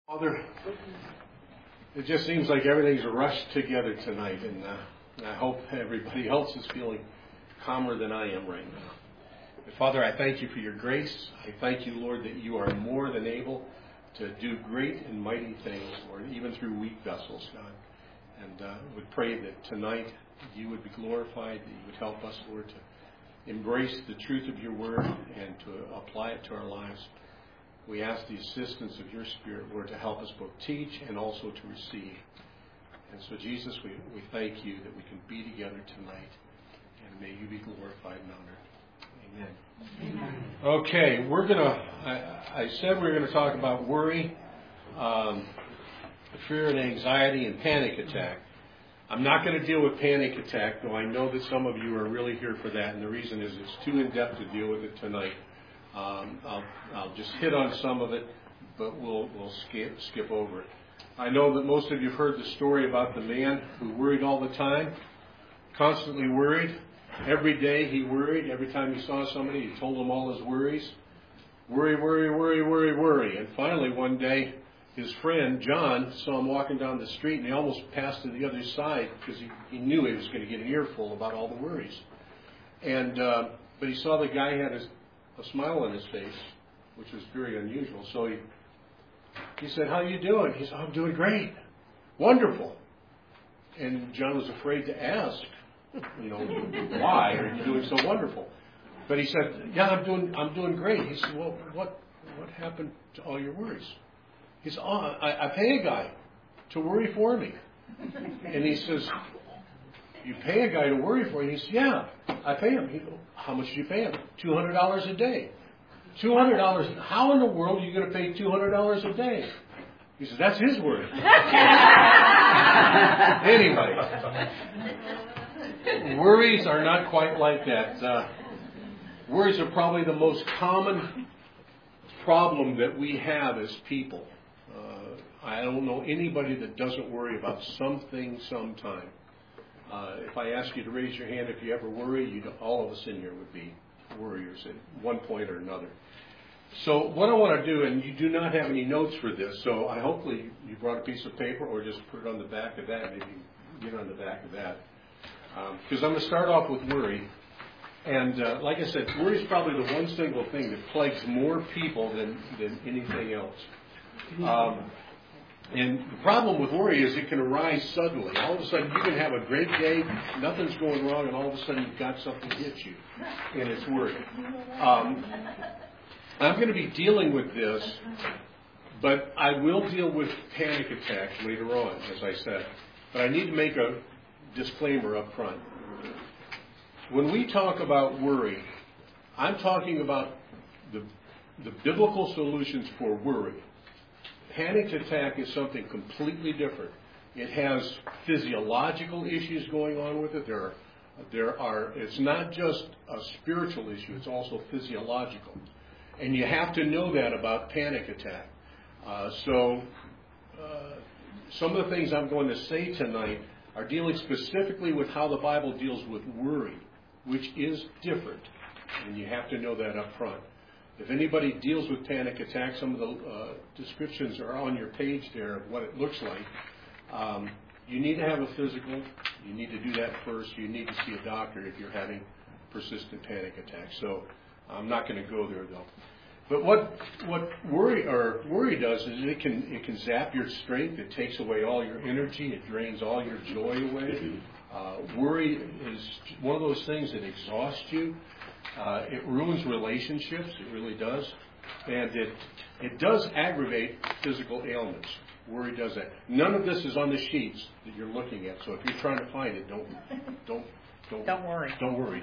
Father, it just seems like everything's rushed together tonight, and I hope everybody else is feeling calmer than I am right now. But Father, I thank you for your grace. I thank you, Lord, that you are more than able to do great and mighty things, Lord, even through weak vessels, God. And would pray that tonight you would be glorified, that you would help us, Lord, to embrace the truth of your word and to apply it to our lives. We ask the assistance of your Spirit, Lord, to help us both teach and also to receive. And so, Jesus, we thank you that we can be together tonight. And may you be glorified and honored. Amen. Okay, I said we were going to talk about worry, fear and anxiety, and panic attack. I'm not going to deal with panic attack, though I know that some of you are really here for that. And the reason is it's too in-depth to deal with it tonight. I'll just hit on some of it, but we'll skip over it. I know that most of you have heard the story about the man who worried all the time, constantly worried. Every day he worried. Every time he saw somebody, he told them all his worries. Worry, worry, worry, worry, worry. And finally one day, his friend John saw him walking down the street, and he almost passed to the other side because he knew he was going to get an earful about all the worries. And but he saw the guy had a smile on his face, which was very unusual. So he said, "How you doing?" He said, "I'm doing great. Wonderful." And John was afraid to ask, why are you doing so wonderful? But he said, "Yeah, I'm doing great." He said, "Well, what happened to all your worries?" He said, I pay a guy to worry for me." And he says, "You pay a guy to worry for you?" He says, "Yeah, I pay him." He goes, "How much do you pay him?" $200 a day. $200. How in the world are you going to pay $200 a day? He says, "That's his word." Anyway, worries are not quite like that. Worries are probably the most common problem that we have as people. I don't know anybody that doesn't worry about something sometime. If I ask you to raise your hand if you ever worry, all of us in here would be worriers at one point or another. So what I want to do, and you do not have any notes for this, so hopefully you brought a piece of paper or just put it on the back of that, maybe get on the back of that. Because I'm going to start off with worry. And like I said, worry is probably the one single thing that plagues more people than anything else. And the problem with worry is it can arise suddenly. All of a sudden, you can have a great day, nothing's going wrong, and all of a sudden you've got something hit you, and it's worry. I'm going to be dealing with this, but I will deal with panic attacks later on, as I said. But I need to make a disclaimer up front. When we talk about worry, I'm talking about the biblical solutions for worry. Panic attack is something completely different. It has physiological issues going on with it. It's not just a spiritual issue, it's also physiological. And you have to know that about panic attack. Some of the things I'm going to say tonight are dealing specifically with how the Bible deals with worry, which is different. And you have to know that up front. If anybody deals with panic attacks, some of the descriptions are on your page there of what it looks like. You need to have a physical. You need to do that first. You need to see a doctor if you're having persistent panic attacks. So I'm not going to go there, though. But what worry does is it can zap your strength. It takes away all your energy. It drains all your joy away. Worry is one of those things that exhausts you. It ruins relationships. It really does. And it does aggravate physical ailments. Worry does that. None of this is on the sheets that you're looking at. So if you're trying to find it, don't worry. Don't worry.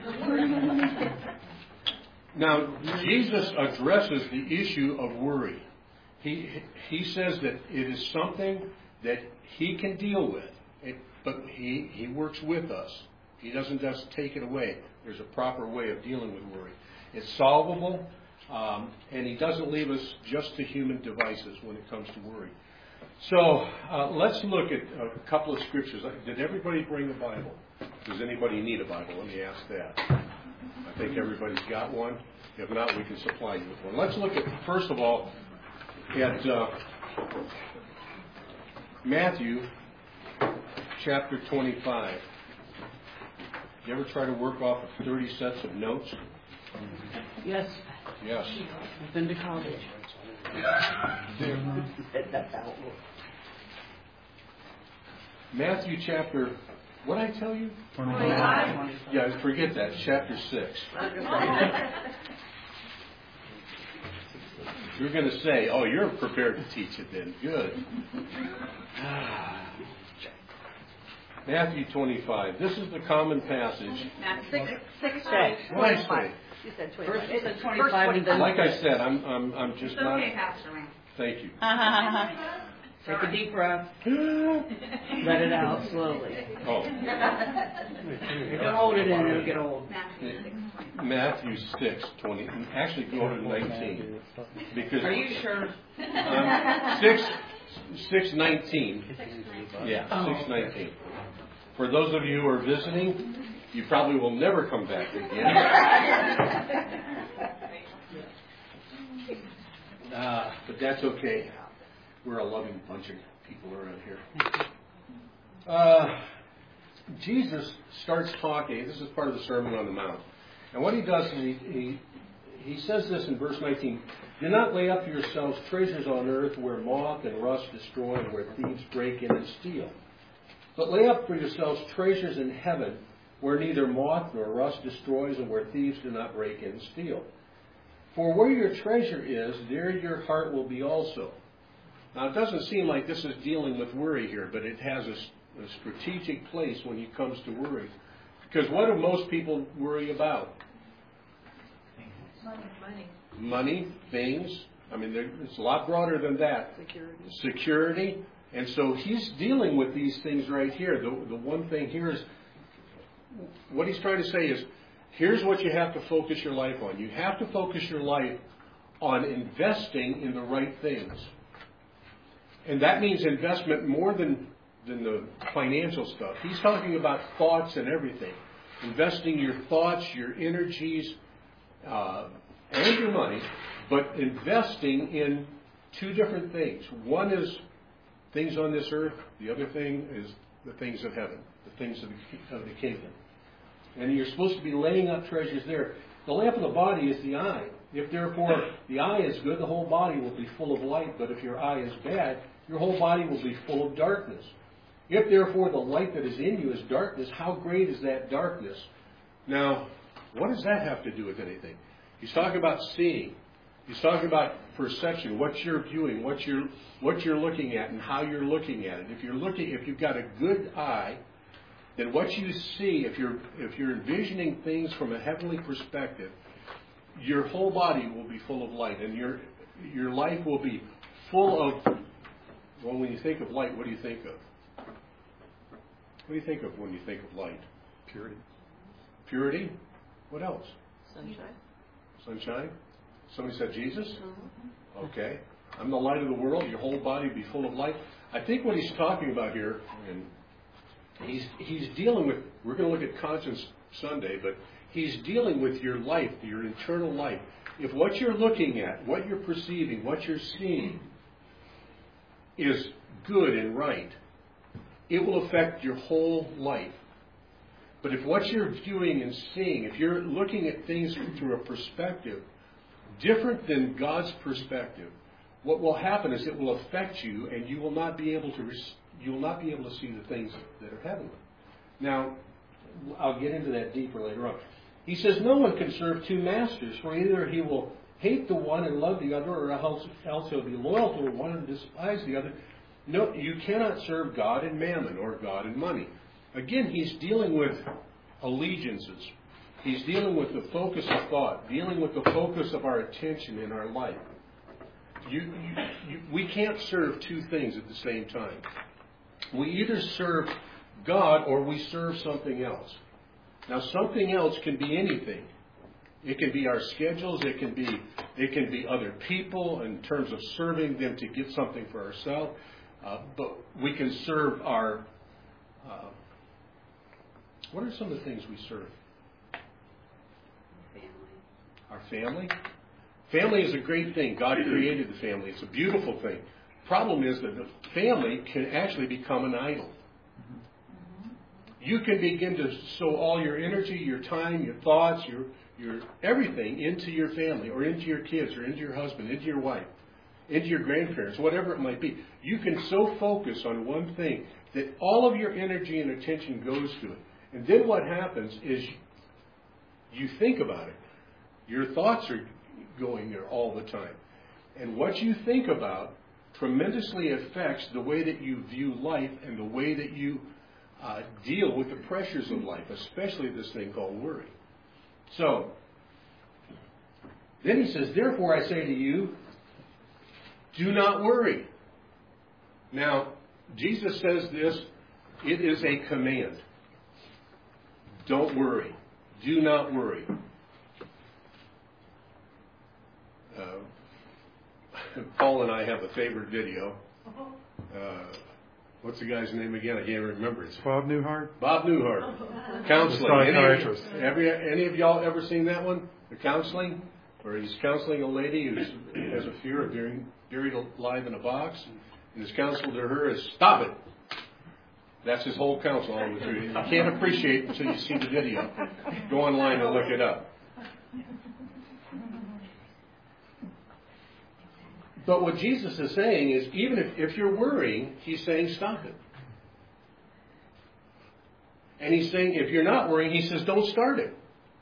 Now, Jesus addresses the issue of worry. He says that it is something that he can deal with, but he works with us. He doesn't just take it away. There's a proper way of dealing with worry. It's solvable, and he doesn't leave us just to human devices when it comes to worry. So let's look at a couple of scriptures. Did everybody bring a Bible? Does anybody need a Bible? Let me ask that. I think everybody's got one. If not, we can supply you with one. Let's look at, first of all, at Matthew chapter 25. You ever try to work off of 30 sets of notes? Yes. Yes. I've been to college. Matthew chapter, what did I tell you? 25. Yeah, forget that. Chapter 6. You're going to say, oh, you're prepared to teach it then. Good. Matthew 25. This is the common passage. Six. What did I say? You said 25. First it said 25 and then... Like I said, I'm just not... Okay, Pastor Wayne. Thank you. Take a deep breath. Let it out slowly. Oh. If you hold it in, it'll get old. Matthew 6:20. Actually, go to 19. Because Are you sure? 6:19. Yeah, 6:19. For those of you who are visiting, you probably will never come back again. But that's okay. We're a loving bunch of people around here. Jesus starts talking. This is part of the Sermon on the Mount. And what he does is he says this in verse 19. Do not lay up for yourselves treasures on earth where moth and rust destroy and where thieves break in and steal. But lay up for yourselves treasures in heaven where neither moth nor rust destroys and where thieves do not break in and steal. For where your treasure is, there your heart will be also. Now, it doesn't seem like this is dealing with worry here, but it has a strategic place when it comes to worry. Because what do most people worry about? Money, things. I mean, it's a lot broader than that. Security. And so he's dealing with these things right here. The one thing here is, what he's trying to say is, here's what you have to focus your life on. You have to focus your life on investing in the right things. And that means investment more than the financial stuff. He's talking about thoughts and everything. Investing your thoughts, your energies, and your money, but investing in two different things. One is things on this earth. The other thing is the things of heaven, the things of the kingdom. And you're supposed to be laying up treasures there. The lamp of the body is the eye. If therefore the eye is good, the whole body will be full of light. But if your eye is bad, your whole body will be full of darkness. If therefore the light that is in you is darkness, how great is that darkness? Now, what does that have to do with anything? He's talking about seeing. He's talking about perception, what you're viewing, what you're looking at, and how you're looking at it. If you've got a good eye, then what you see, if you're envisioning things from a heavenly perspective, your whole body will be full of light, and your life will be full of. Well, when you think of light, what do you think of? What do you think of when you think of light? Purity. Purity? What else? Sunshine. Sunshine? Somebody said Jesus? Okay. I'm the light of the world. Your whole body will be full of light. I think what he's talking about here, and he's dealing with, we're going to look at Conscience Sunday, but he's dealing with your life, your internal life. If what you're looking at, what you're perceiving, what you're seeing is good and right, it will affect your whole life. But if what you're viewing and seeing, if you're looking at things through a perspective different than God's perspective, what will happen is it will affect you, and you will not be able to see the things that are heavenly. Now, I'll get into that deeper later on. He says no one can serve two masters, for either he will hate the one and love the other, or else he'll be loyal to the one and despise the other. No, you cannot serve God and mammon, or God and money. Again, he's dealing with allegiances. He's dealing with the focus of thought, dealing with the focus of our attention in our life. We can't serve two things at the same time. We either serve God or we serve something else. Now, something else can be anything. It can be our schedules. It can be other people in terms of serving them to get something for ourselves. But we can serve our. What are some of the things we serve? Our family. Family is a great thing. God created the family. It's a beautiful thing. problem is that the family can actually become an idol. You can begin to sow all your energy, your time, your thoughts, your everything into your family or into your kids or into your husband, into your wife, into your grandparents, whatever it might be. You can so focus on one thing that all of your energy and attention goes to it. And then what happens is you think about it. Your thoughts are going there all the time. And what you think about tremendously affects the way that you view life and the way that you deal with the pressures of life, especially this thing called worry. So, then he says, therefore I say to you, do not worry. Now, Jesus says this, it is a command. Don't worry. Do not worry. Paul and I have a favorite video. What's the guy's name again? I can't remember. It's Bob Newhart? Bob Newhart. Counseling. Any of y'all ever seen that one? The counseling? Where he's counseling a lady who has a fear of being buried alive in a box. And his counsel to her is, stop it. That's his whole counsel all the way through. You can't appreciate it until you see the video. Go online and look it up. But what Jesus is saying is, even if you're worrying, he's saying stop it. And he's saying if you're not worrying, he says don't start it.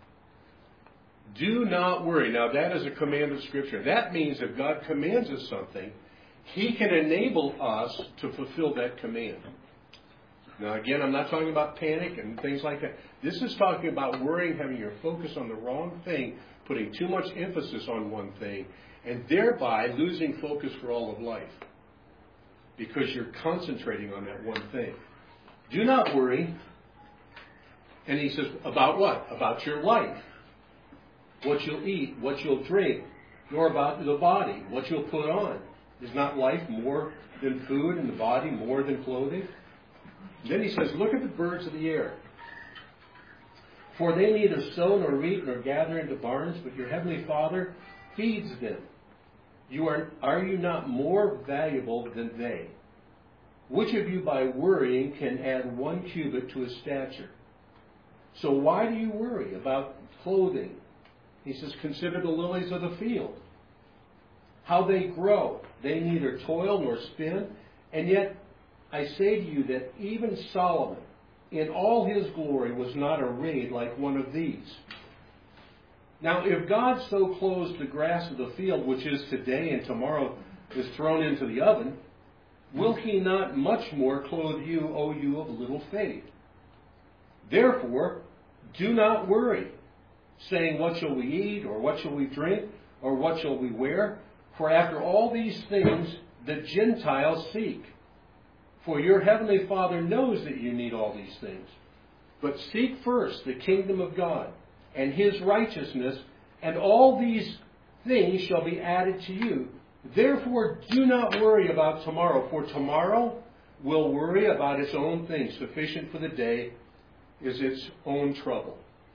Do not worry. Now that is a command of Scripture. That means if God commands us something, he can enable us to fulfill that command. Now again, I'm not talking about panic and things like that. This is talking about worrying, having your focus on the wrong thing, putting too much emphasis on one thing, and thereby losing focus for all of life. Because you're concentrating on that one thing. Do not worry. And he says, about what? About your life. What you'll eat, what you'll drink, nor about the body, what you'll put on. Is not life more than food and the body more than clothing? Then he says, look at the birds of the air. For they neither sow nor reap nor gather into barns, but your heavenly Father feeds them. Are you not more valuable than they? Which of you by worrying can add 1 cubit to his stature? So why do you worry about clothing? He says, consider the lilies of the field, how they grow. They neither toil nor spin. And yet I say to you that even Solomon, in all his glory, was not arrayed like one of these. Now, if God so clothes the grass of the field, which is today and tomorrow is thrown into the oven, will he not much more clothe you, O you of little faith? Therefore, do not worry, saying, what shall we eat, or what shall we drink, or what shall we wear? For after all these things the Gentiles seek. For your heavenly Father knows that you need all these things. But seek first the kingdom of God and his righteousness, and all these things shall be added to you. Therefore do not worry about tomorrow, for tomorrow will worry about its own things. Sufficient for the day is its own trouble.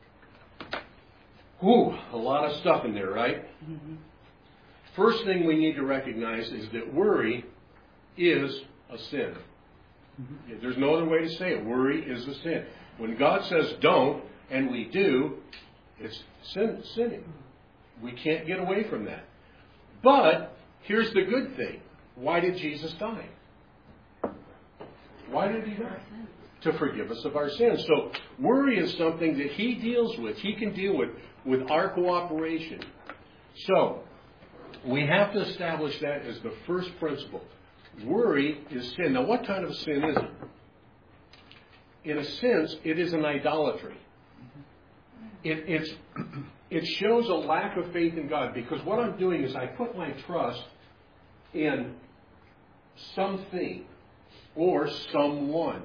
Whew, a lot of stuff in there, right? Mm-hmm. First thing we need to recognize is that worry is a sin. Mm-hmm. There's no other way to say it. Worry is a sin. When God says don't, and we do, it's sinning. We can't get away from that. But here's the good thing. Why did Jesus die? Why did he die? To forgive us of our sins. So worry is something that he deals with. He can deal with our cooperation. So we have to establish that as the first principle. Worry is sin. Now what kind of sin is it? In a sense, it is an idolatry. It shows a lack of faith in God, because what I'm doing is I put my trust in something or someone.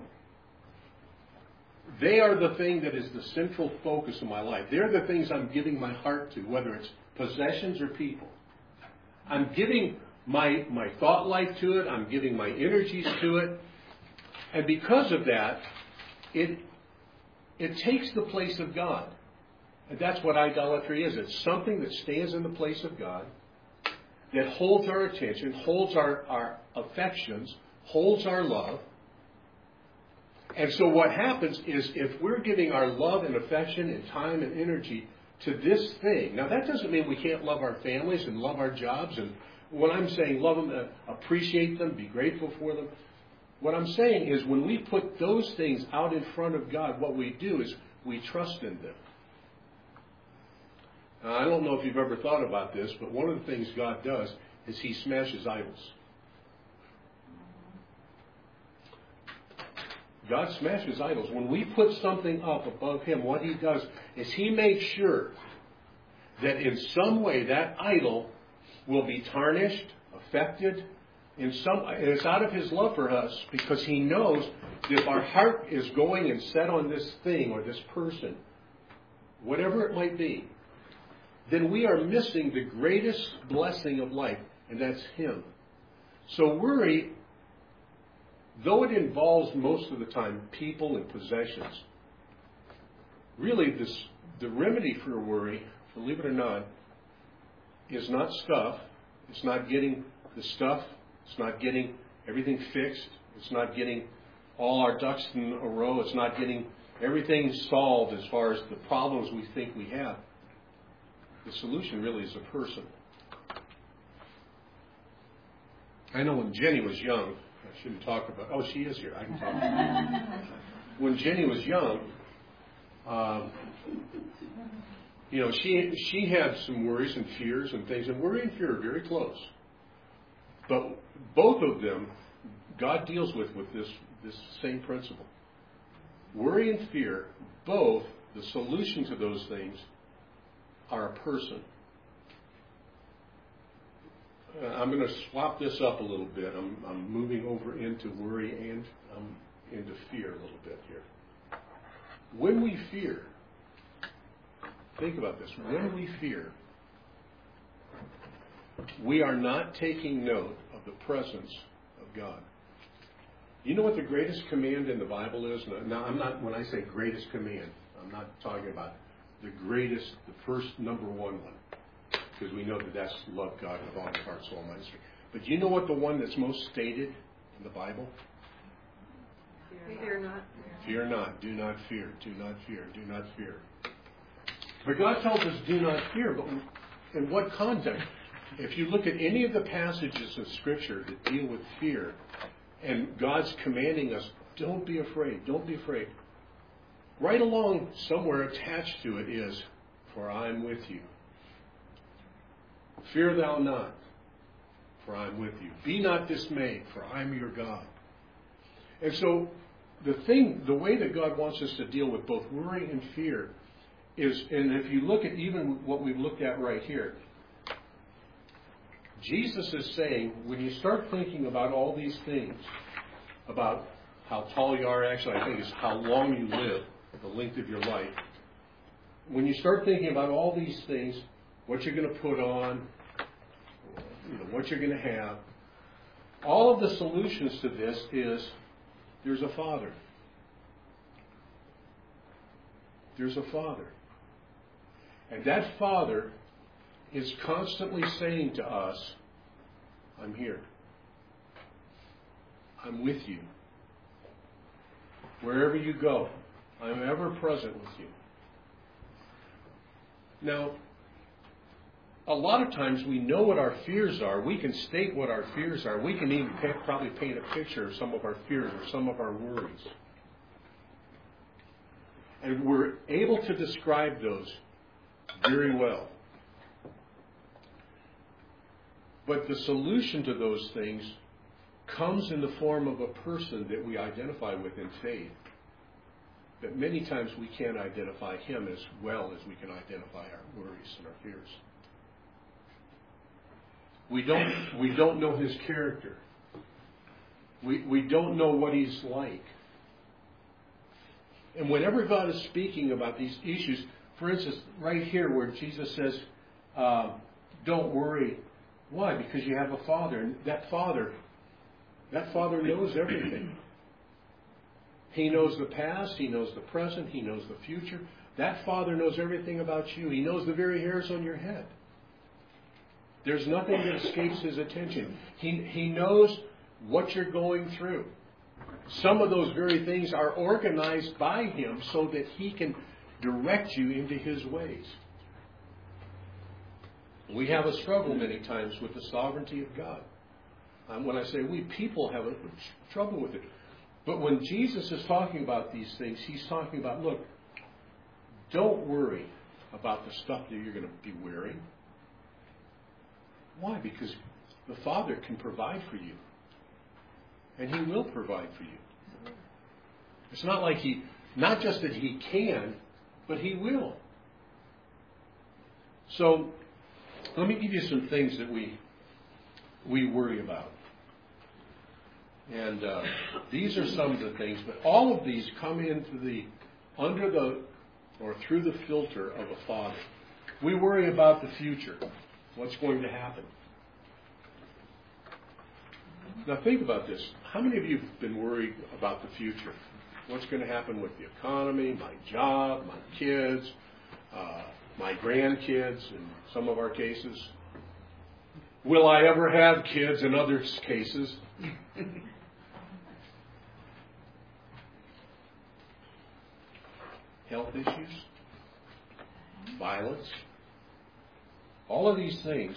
They are the thing that is the central focus of my life. They're the things I'm giving my heart to, whether it's possessions or people. I'm giving my thought life to it. I'm giving my energies to it. And because of that, it takes the place of God. And that's what idolatry is. It's something that stands in the place of God. that holds our attention, holds our affections, holds our love. And so what happens is if we're giving our love and affection and time and energy to this thing, now that doesn't mean we can't love our families and love our jobs. And when I'm saying love them, appreciate them, be grateful for them, what I'm saying is when we put those things out in front of God, what we do is we trust in them. Now, I don't know if you've ever thought about this, but one of the things God does is He smashes idols. God smashes idols. When we put something up above Him, what He does is He makes sure that in some way that idol will be tarnished, affected, and it's out of His love for us because He knows that if our heart is going and set on this thing or this person, whatever it might be, then we are missing the greatest blessing of life, and that's Him. So worry, though it involves most of the time people and possessions, really the remedy for worry, believe it or not, is not stuff. It's not getting the stuff. It's not getting everything fixed. It's not getting all our ducks in a row. It's not getting everything solved as far as the problems we think we have. The solution really is a person. I know when Jenny was young, I shouldn't talk about, oh, she is here. I can talk about her. When Jenny was young, she had some worries and fears and things, and worry and fear are very close. But both of them, God deals with this same principle. Worry and fear, both, the solution to those things are a person. I'm going to swap this up a little bit. I'm moving over into worry and into fear a little bit here. When we fear, think about this. When we fear, we are not taking note of the presence of God. You know what the greatest command in the Bible is? Now, when I say greatest command, I'm not talking about the greatest, the first number one, because we know that that's to love God with all your heart, soul, mind, strength. But you know what the one that's most stated in the Bible? Fear not. Fear not. Do not fear. Do not fear. Do not fear. But God tells us do not fear, but in what context? If you look at any of the passages of Scripture that deal with fear, and God's commanding us, don't be afraid. Don't be afraid. Right along, somewhere attached to it is, for I am with you. Fear thou not, for I am with you. Be not dismayed, for I am your God. And so, the way that God wants us to deal with both worry and fear is, and if you look at even what we've looked at right here, Jesus is saying, when you start thinking about all these things, about how tall you are, actually I think it's how long you live, the length of your life. When you start thinking about all these things, what you're going to put on, what you're going to have, all of the solutions to this is, there's a Father. There's a Father. And that Father is constantly saying to us, I'm here. I'm with you. Wherever you go, I'm ever present with you. Now, a lot of times we know what our fears are. We can state what our fears are. We can even probably paint a picture of some of our fears or some of our worries. And we're able to describe those very well. But the solution to those things comes in the form of a person that we identify with in faith. But many times we can't identify him as well as we can identify our worries and our fears. We don't know his character. We don't know what he's like. And whenever God is speaking about these issues, for instance, right here where Jesus says, don't worry. Why? Because you have a Father. And that Father knows everything. He knows the past. He knows the present. He knows the future. That Father knows everything about you. He knows the very hairs on your head. There's nothing that escapes His attention. He knows what you're going through. Some of those very things are organized by Him so that He can direct you into His ways. We have a struggle many times with the sovereignty of God. When I say we, people have a trouble with it. But when Jesus is talking about these things, He's talking about, look, don't worry about the stuff that you're going to be wearing. Why? Because the Father can provide for you. And He will provide for you. It's not like not just that He can, but He will. So, let me give you some things that we worry about. And these are some of the things, but all of these come through the filter of a father. We worry about the future, what's going to happen. Now think about this. How many of you have been worried about the future? What's going to happen with the economy, my job, my kids, my grandkids in some of our cases? Will I ever have kids in other cases? Health issues, violence, all of these things.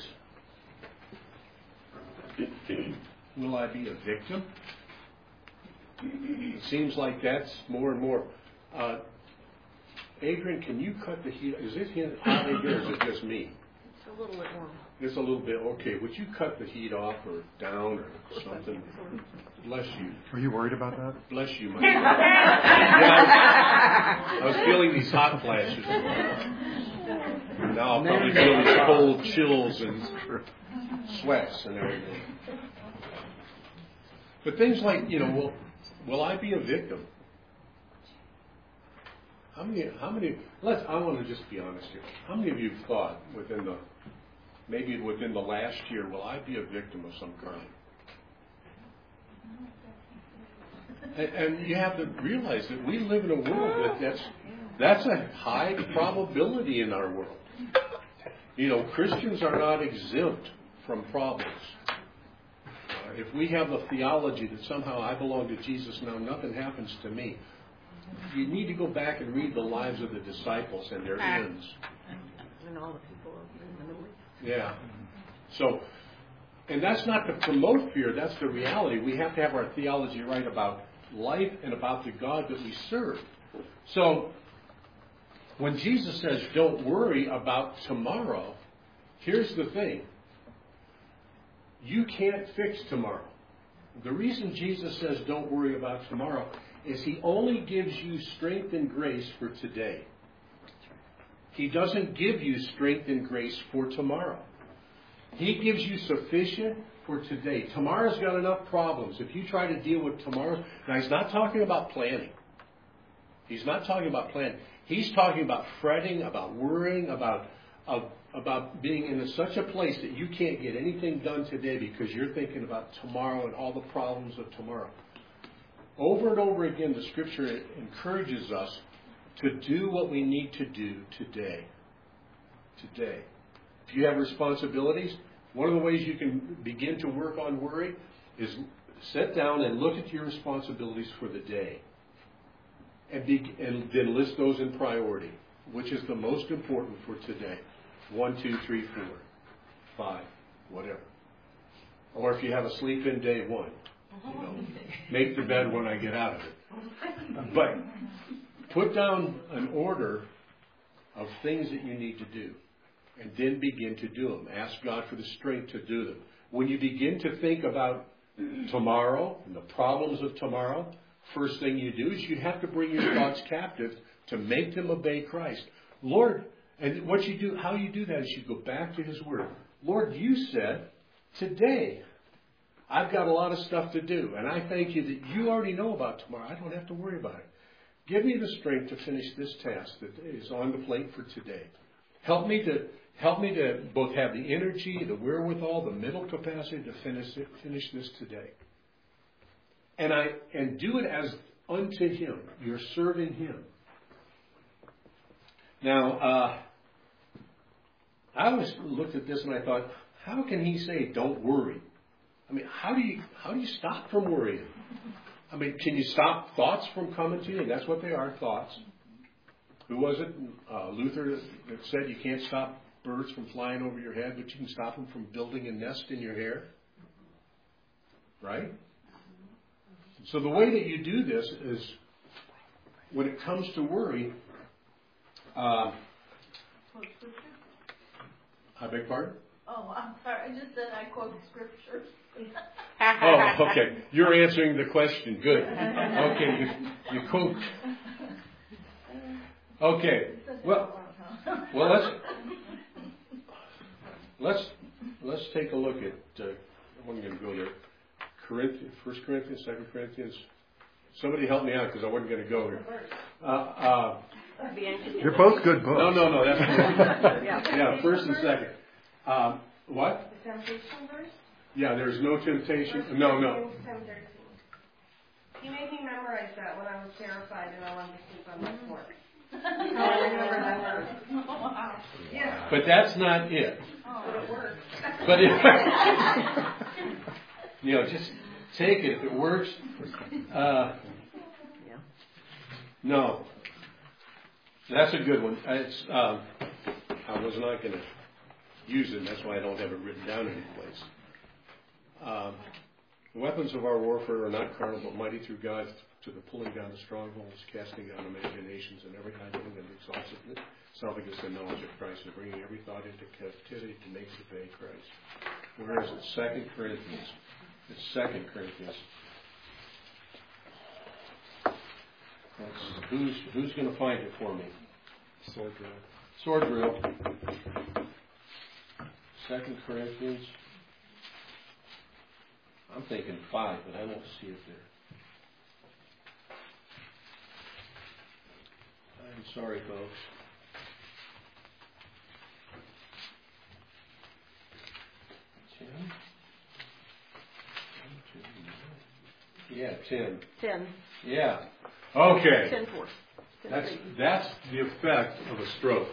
Will I be a victim? It seems like that's more and more. Adrian, can you cut the heat? Is it hot in here or is it just me? It's a little bit warm. It's a little bit. Okay, would you cut the heat off or down or something? Bless you. Are you worried about that? Bless you, my friend. I was feeling these hot flashes. Now I'll probably feel these cold chills and sweats and everything. But things like, will I be a victim? I want to just be honest here. How many of you have thought within the last year, will I be a victim of some crime? And you have to realize that we live in a world that's a high probability in our world. Christians are not exempt from problems. If we have the theology that somehow I belong to Jesus now, nothing happens to me. You need to go back and read the lives of the disciples and their ends. And all the people in the Middle East. Yeah. So, and that's not to promote fear, that's the reality. We have to have our theology right about life and about the God that we serve. So, when Jesus says, don't worry about tomorrow, here's the thing. You can't fix tomorrow. The reason Jesus says don't worry about tomorrow is He only gives you strength and grace for today. He doesn't give you strength and grace for tomorrow. He gives you sufficient for today. Tomorrow's got enough problems. If you try to deal with tomorrow, now He's not talking about planning. He's not talking about planning. He's talking about fretting, about worrying, about being in such a place that you can't get anything done today because you're thinking about tomorrow and all the problems of tomorrow. Over and over again, the Scripture encourages us to do what we need to do today. Today. If you have responsibilities, one of the ways you can begin to work on worry is sit down and look at your responsibilities for the day. And then list those in priority. Which is the most important for today? 1, 2, 3, 4, 5, whatever. Or if you have a sleep-in day 1, make the bed when I get out of it. But put down an order of things that you need to do, and then begin to do them. Ask God for the strength to do them. When you begin to think about tomorrow and the problems of tomorrow, first thing you do is you have to bring your thoughts captive to make them obey Christ. Lord, and what you do, how you do that is you go back to His Word. Lord, you said, today, I've got a lot of stuff to do, and I thank you that you already know about tomorrow. I don't have to worry about it. Give me the strength to finish this task that is on the plate for today. Help me to both have the energy, the wherewithal, the mental capacity to finish this today. And do it as unto Him. You're serving Him. Now, I always looked at this and I thought, how can he say don't worry? I mean, how do you stop from worrying? I mean, can you stop thoughts from coming to you? And that's what they are, thoughts. Who was it? Luther that said you can't stop birds from flying over your head, but you can stop them from building a nest in your hair. Right? So the way that you do this is, when it comes to worry, Quote scripture? I beg pardon? Oh, I'm sorry. I just said I quote scripture. Oh, okay. You're answering the question. Good. Okay, you quote. Okay. Well, let's take a look at. I'm going to go there. Corinthians, 1 Corinthians, 2 Corinthians. Somebody help me out because I wasn't going to go here. They're both good books. No, that's good. Yeah. Yeah, first and second. What? The temptation verse? Yeah, there's no temptation. 1 No. Corinthians 10:13. He made me memorize that when I was terrified and I wanted to sleep on my floor. I remember that verse. Wow. Yeah, But that's not it. but it works. But just take it if it works. No, that's a good one. It's I was not going to use it. That's why I don't have it written down anyplace. The weapons of our warfare are not carnal, but mighty through God to the pulling down of strongholds, casting down imaginations, and every high thing that exalts itself against the knowledge of Christ, and bringing every thought into captivity to make it obey Christ. Where is it? 2 Corinthians. It's 2 Corinthians. Who's going to find it for me? Sword drill. Sword drill. 2 Corinthians. I'm thinking 5, but I don't see it there. I'm sorry, folks. Yeah, 10. 10. Yeah. Okay. 10-4. That's the effect of a stroke.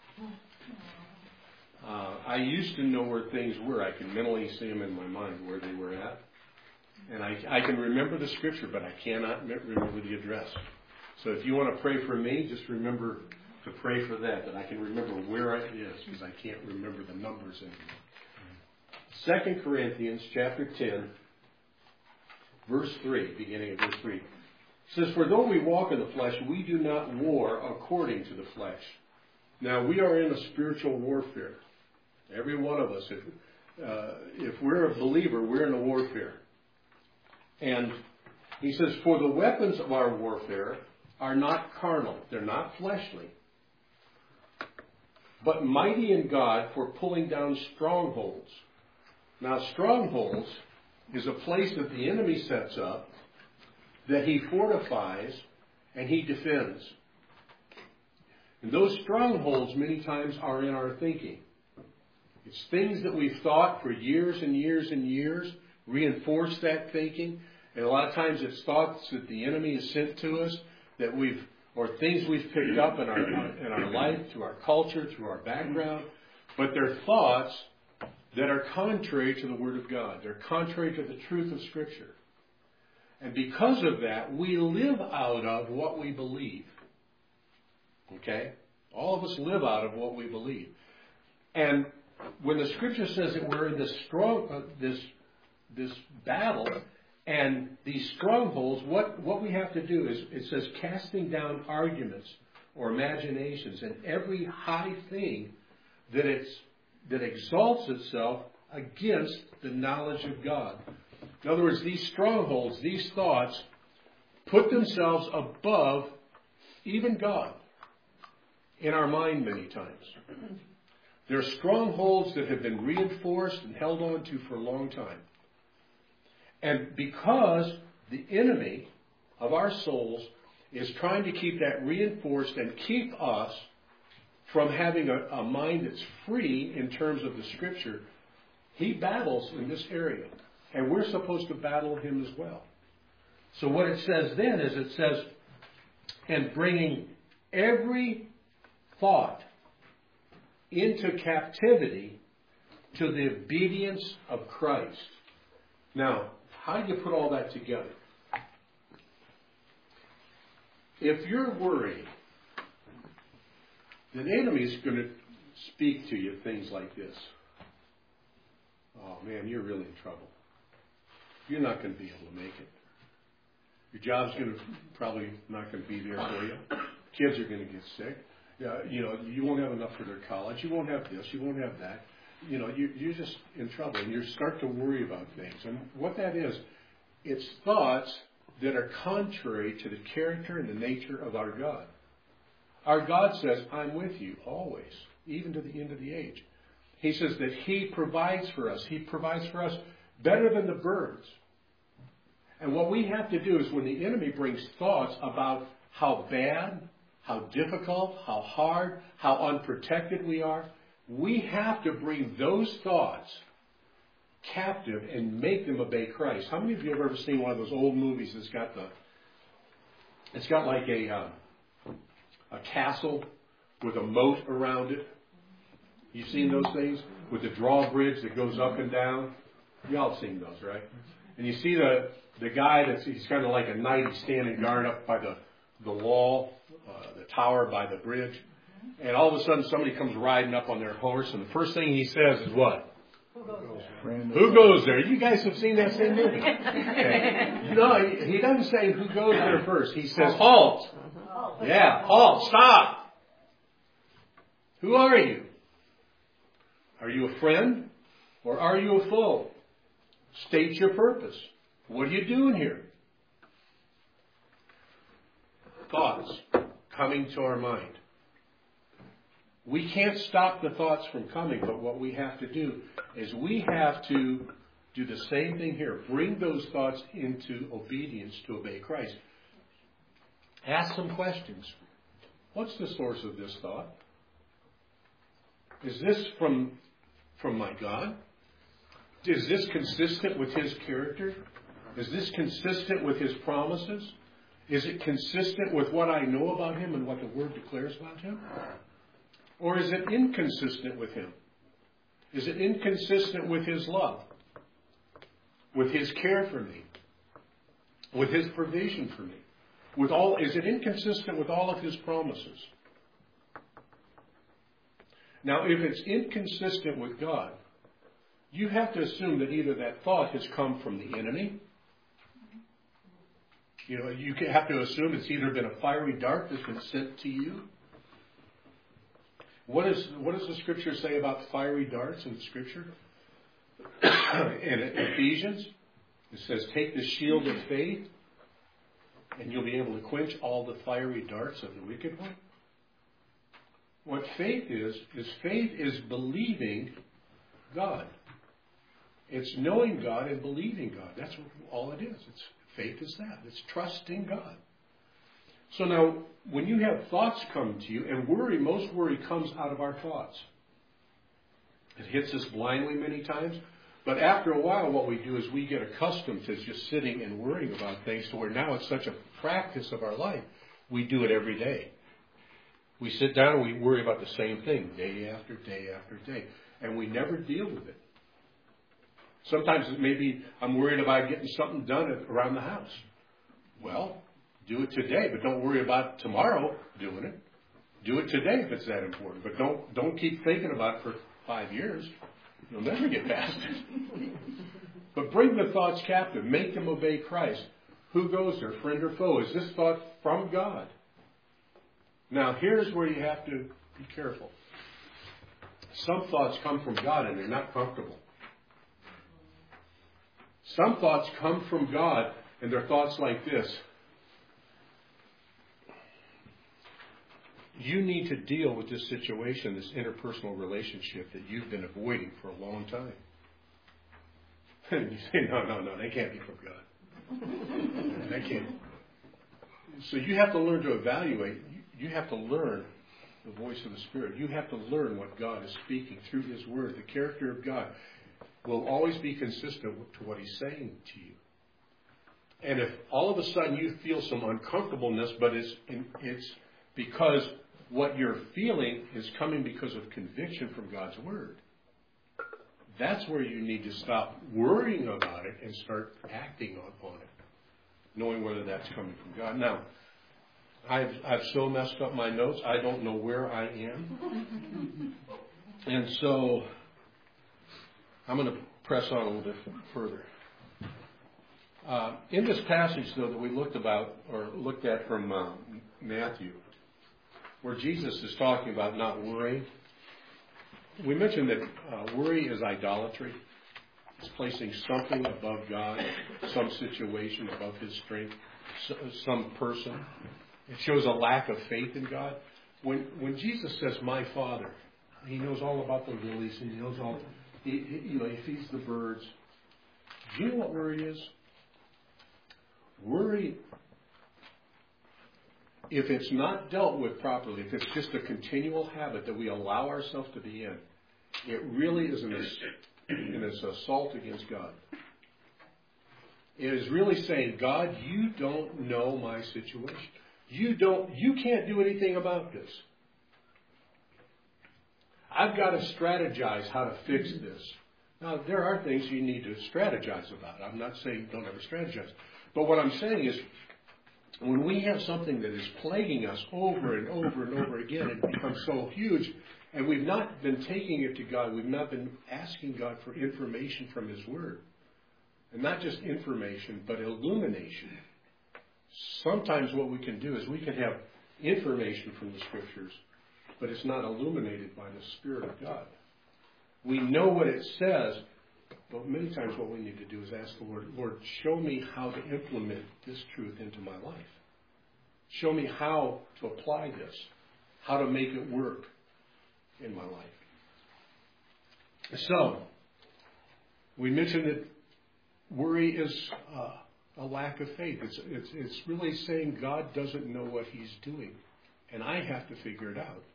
I used to know where things were. I can mentally see them in my mind where they were at. And I can remember the scripture, but I cannot remember the address. So if you want to pray for me, just remember to pray for that I can remember where it is, because I can't remember the numbers anymore. 2 Corinthians chapter 10, verse 3, beginning of verse 3. It says, "For though we walk in the flesh, we do not war according to the flesh." Now, we are in a spiritual warfare. Every one of us, if we're a believer, we're in a warfare. And he says, "For the weapons of our warfare are not carnal." They're not fleshly. "But mighty in God for pulling down strongholds." Now, strongholds is a place that the enemy sets up, that he fortifies, and he defends. And those strongholds many times are in our thinking. It's things that we've thought for years and years and years, reinforce that thinking. And a lot of times it's thoughts that the enemy has sent to us, or things we've picked up in our life, through our culture, through our background. But they're thoughts that are contrary to the Word of God. They're contrary to the truth of Scripture. And because of that, we live out of what we believe. Okay? All of us live out of what we believe. And when the Scripture says that we're in this battle and these strongholds, what we have to do is, it says, casting down arguments or imaginations and every high thing that exalts itself against the knowledge of God. In other words, these strongholds, these thoughts, put themselves above even God in our mind many times. They're strongholds that have been reinforced and held on to for a long time. And because the enemy of our souls is trying to keep that reinforced and keep us from having a mind that's free in terms of the Scripture, he battles in this area. And we're supposed to battle him as well. So what it says then is, it says, and bringing every thought into captivity to the obedience of Christ. Now, how do you put all that together? If you're worried, the enemy's going to speak to you things like this. Oh man, you're really in trouble. You're not going to be able to make it. Your job's probably not going to be there for you. Kids are going to get sick. You won't have enough for their college. You won't have this. You won't have that. You're just in trouble, and you start to worry about things. And what that is, it's thoughts that are contrary to the character and the nature of our God. Our God says, I'm with you always, even to the end of the age. He says that He provides for us. He provides for us better than the birds. And what we have to do is when the enemy brings thoughts about how bad, how difficult, how hard, how unprotected we are, we have to bring those thoughts captive and make them obey Christ. How many of you have ever seen one of those old movies that's got like a castle with a moat around it? You've seen those things? With the drawbridge that goes up and down? You all have seen those, right? And you see the guy he's kind of like a knight. He's standing guard up by the wall, the tower by the bridge. And all of a sudden somebody comes riding up on their horse, and the first thing he says is what? Who goes there? You guys have seen that same movie. Okay. No, he doesn't say who goes there first. He says, halt. Yeah, halt, stop. Who are you? Are you a friend or are you a foe? State your purpose. What are you doing here? Thoughts coming to our mind. We can't stop the thoughts from coming, but what we have to do is we have to do the same thing here. Bring those thoughts into obedience to obey Christ. Ask some questions. What's the source of this thought? Is this from my God? Is this consistent with His character? Is this consistent with His promises? Is it consistent with what I know about Him and what the Word declares about Him? Or is it inconsistent with Him? Is it inconsistent with His love? With His care for me? With His provision for me? Is it inconsistent with all of His promises? Now, if it's inconsistent with God, you have to assume that either that thought has come from the enemy. You have to assume it's either been a fiery dart that's been sent to you. What does the Scripture say about fiery darts in Scripture? In Ephesians, it says, take the shield of faith, and you'll be able to quench all the fiery darts of the wicked one. What faith is believing God. It's knowing God and believing God. That's all it is. Faith is that. It's trusting God. So now, when you have thoughts come to you, and most worry comes out of our thoughts. It hits us blindly many times. But after a while, what we do is we get accustomed to just sitting and worrying about things to where now it's such a practice of our life. We do it every day. We sit down and we worry about the same thing day after day after day. And we never deal with it. Sometimes maybe I'm worried about getting something done around the house. Well, do it today, but don't worry about tomorrow doing it. Do it today if it's that important. But don't keep thinking about it for 5 years. You'll never get past it. But bring the thoughts captive. Make them obey Christ. Who goes there, friend or foe? Is this thought from God? Now, here's where you have to be careful. Some thoughts come from God and they're not comfortable. Some thoughts come from God and they're thoughts like this. You need to deal with this situation, this interpersonal relationship that you've been avoiding for a long time. And you say, no, they can't be from God. They can't. So you have to learn to evaluate. You have to learn the voice of the Spirit. You have to learn what God is speaking through His Word. The character of God will always be consistent to what He's saying to you. And if all of a sudden you feel some uncomfortableness, but it's because what you're feeling is coming because of conviction from God's Word, That's where you need to stop worrying about it and start acting upon it, knowing whether that's coming from God. Now, I've so messed up my notes, I don't know where I am. And so I'm going to press on a little bit further. In this passage, though, that we looked at from Matthew, where Jesus is talking about not worrying, we mentioned that worry is idolatry. It's placing something above God, some situation above His strength, some person. It shows a lack of faith in God. When Jesus says, "My Father," He knows all about the lilies, and He knows all. He feeds the birds. Do you know what worry is? Worry, if it's not dealt with properly, if it's just a continual habit that we allow ourselves to be in, it really is an assault against God. It is really saying, God, you don't know my situation. You can't do anything about this. I've got to strategize how to fix this. Now, there are things you need to strategize about. I'm not saying don't ever strategize. But what I'm saying is, when we have something that is plaguing us over and over and over again, it becomes so huge, and we've not been taking it to God, we've not been asking God for information from His Word. And not just information, but illumination. Sometimes what we can do is we can have information from the Scriptures, but it's not illuminated by the Spirit of God. We know what it says, but many times what we need to do is ask the Lord, show me how to implement this truth into my life. Show me how to apply this, how to make it work in my life. So, we mentioned that worry is a lack of faith. It's really saying God doesn't know what He's doing, and I have to figure it out.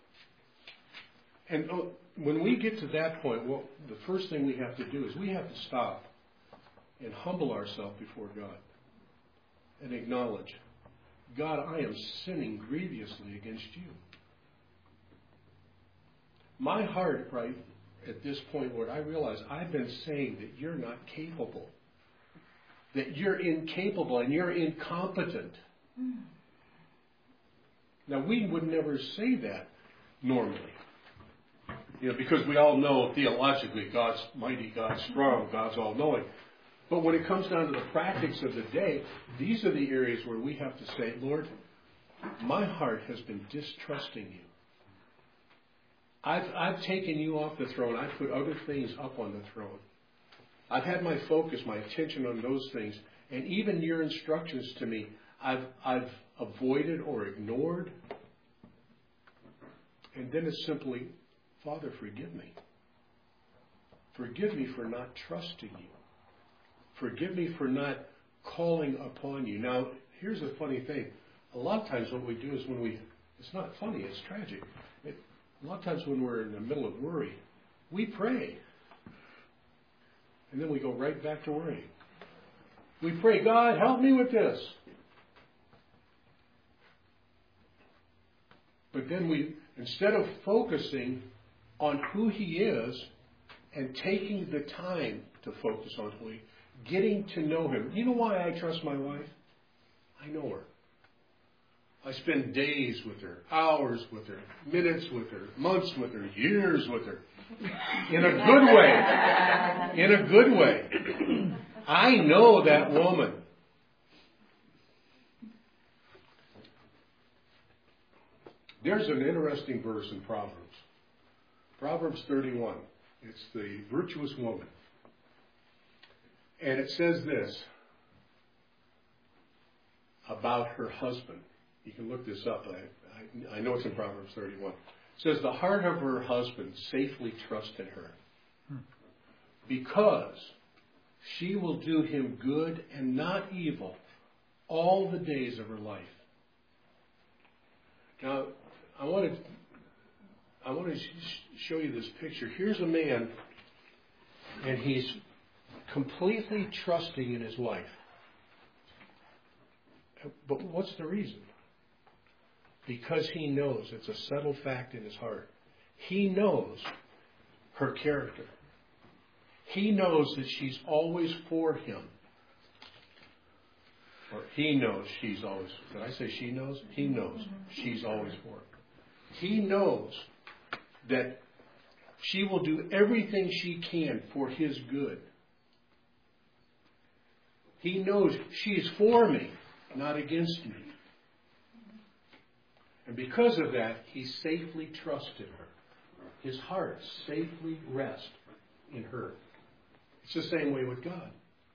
And when we get to that point, the first thing we have to do is we have to stop and humble ourselves before God and acknowledge, God, I am sinning grievously against you. My heart, right at this point, Lord, I realize I've been saying that you're not capable, that you're incapable and you're incompetent. Now, we would never say that normally. Because we all know theologically God's mighty, God's strong, God's all-knowing. But when it comes down to the practice of the day, these are the areas where we have to say, Lord, my heart has been distrusting you. I've taken you off the throne. I've put other things up on the throne. I've had my focus, my attention on those things. And even your instructions to me, I've avoided or ignored. And then it's simply, Father, forgive me. Forgive me for not trusting you. Forgive me for not calling upon you. Now, here's a funny thing. A lot of times what we do is it's not funny, it's tragic. A lot of times when we're in the middle of worry, we pray. And then we go right back to worrying. We pray, God, help me with this. But then instead of focusing on who He is and taking the time to focus on who He is, getting to know Him. You know why I trust my wife? I know her. I spend days with her, hours with her, minutes with her, months with her, years with her. In a good way. In a good way. I know that woman. There's an interesting verse in Proverbs. Proverbs 31. It's the virtuous woman. And it says this about her husband. You can look this up. I know it's in Proverbs 31. It says, the heart of her husband safely trusted her, because she will do him good and not evil all the days of her life. Now, I want to show you this picture. Here's a man, and he's completely trusting in his wife. But what's the reason? Because he knows, it's a settled fact in his heart. He knows her character. He knows that she's always for him. Or he knows she's always, did I say she knows? He knows she's always for him. He knows that she will do everything she can for his good. He knows she's for me, not against me. And because of that, he safely trusted her. His heart safely rests in her. It's the same way with God.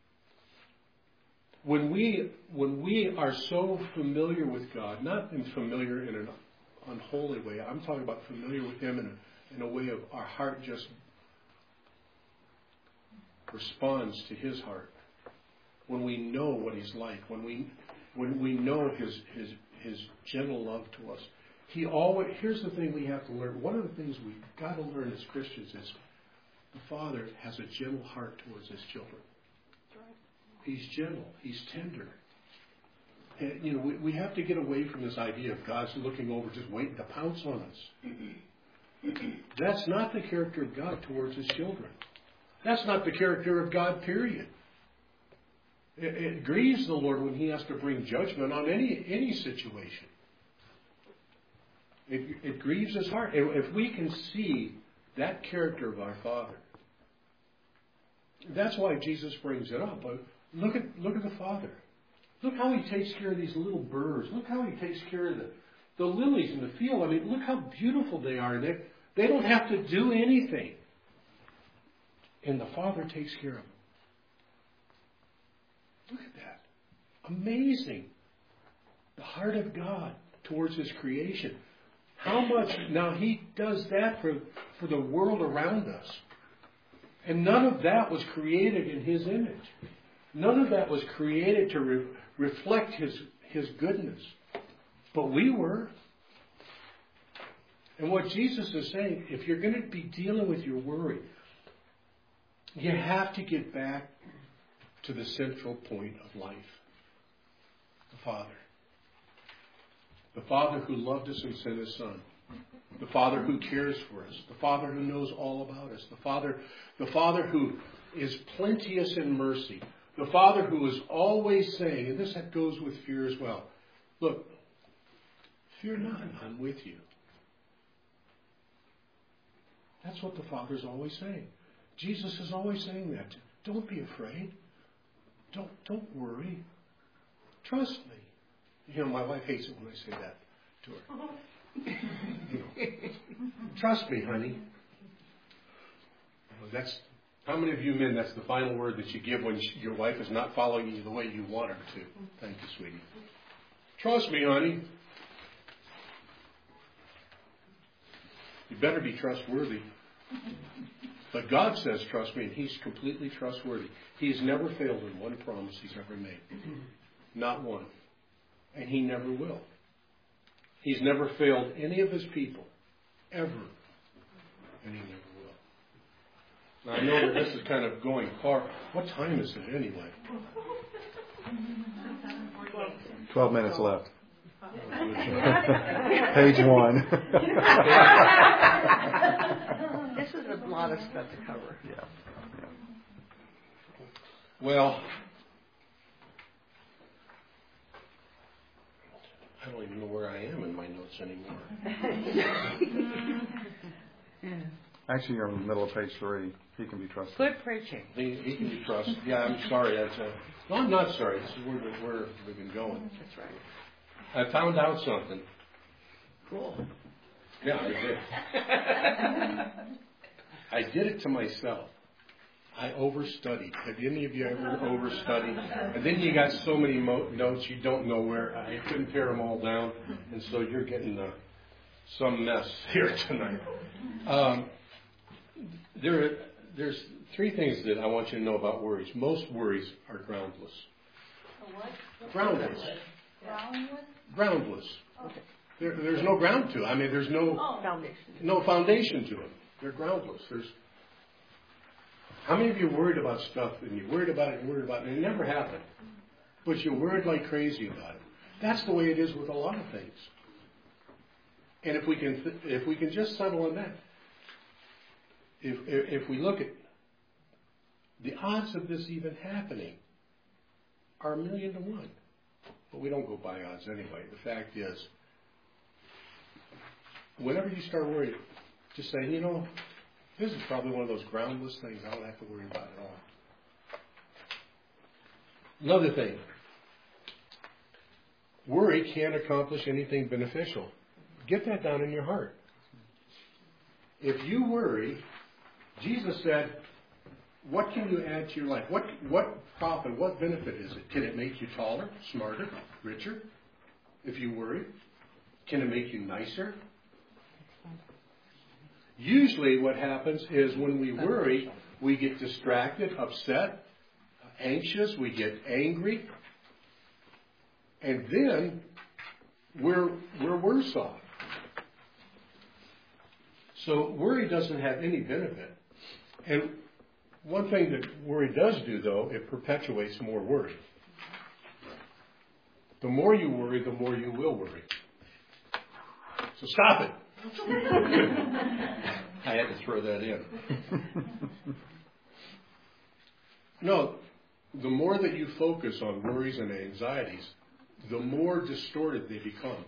When we are so familiar with God, not familiar in an unholy way, I'm talking about familiar with him in a way of our heart just responds to his heart. When we know what he's like, when we know his gentle love to us, he always. Here's the thing we have to learn. One of the things we've got to learn as Christians is the Father has a gentle heart towards his children. He's gentle. He's tender. And, we have to get away from this idea of God's looking over, just waiting to pounce on us. That's not the character of God towards his children. That's not the character of God, period. It grieves the Lord when he has to bring judgment on any situation. It grieves his heart. If we can see that character of our Father, that's why Jesus brings it up. Look at the Father. Look how he takes care of these little birds. Look how he takes care of the lilies in the field. I mean, look how beautiful they are. They don't have to do anything. And the Father takes care of them. Look at that. Amazing. The heart of God towards his creation. How much, now he does that for the world around us. And none of that was created in his image. None of that was created to reflect his goodness. But we were. And what Jesus is saying, if you're going to be dealing with your worry, you have to get back to the central point of life. The Father. The Father who loved us and sent his Son. The Father who cares for us. The Father who knows all about us. The Father who is plenteous in mercy. The Father who is always saying, and this goes with fear as well, look, fear not, I'm with you. That's what the Father's always saying. Jesus is always saying that. Don't be afraid. Don't worry. Trust me. My wife hates it when I say that to her. Trust me, honey. That's how many of you men, that's the final word that you give when your wife is not following you the way you want her to. Thank you, sweetie. Trust me, honey. You better be trustworthy. But God says, trust me, and he's completely trustworthy. He has never failed in one promise he's ever made. Not one. And he never will. He's never failed any of his people. Ever. And he never will. Now, I know that this is kind of going far. What time is it anyway? 12 minutes left. Page 1. This is a lot of stuff to cover. Yeah. Well, I don't even know where I am in my notes anymore. Actually, you're in the middle of page 3. He can be trusted. Good preaching. He can be trusted. Yeah, I'm sorry. No, I'm not sorry. This is where we've been going. That's right. I found out something. Cool. Yeah, I did. I did it to myself. I overstudied. Have any of you ever overstudied? And then you got so many notes you don't know where. I couldn't tear them all down. And so you're getting some mess here tonight. There's 3 things that I want you to know about worries. Most worries are groundless. What? Groundless. Groundless? Groundless. There's no ground to it. I mean, there's no foundation to them. They're groundless. How many of you are worried about stuff and you worried about it and worried about it and it never happened, but you're worried like crazy about it? That's the way it is with a lot of things. And if we can just settle on that, if we look at The odds of this even happening are 1,000,000 to 1. But we don't go by odds anyway. The fact is, whenever you start worrying, just say, this is probably one of those groundless things I don't have to worry about at all. Another thing, worry can't accomplish anything beneficial. Get that down in your heart. If you worry, Jesus said, what can you add to your life? What profit, what benefit is it? Can it make you taller, smarter, richer? If you worry, can it make you nicer? Usually what happens is when we worry, we get distracted, upset, anxious, we get angry, and then we're worse off. So worry doesn't have any benefit. And one thing that worry does do, though, it perpetuates more worry. The more you worry, the more you will worry. So stop it. I had to throw that in. No, the more that you focus on worries and anxieties, the more distorted they become.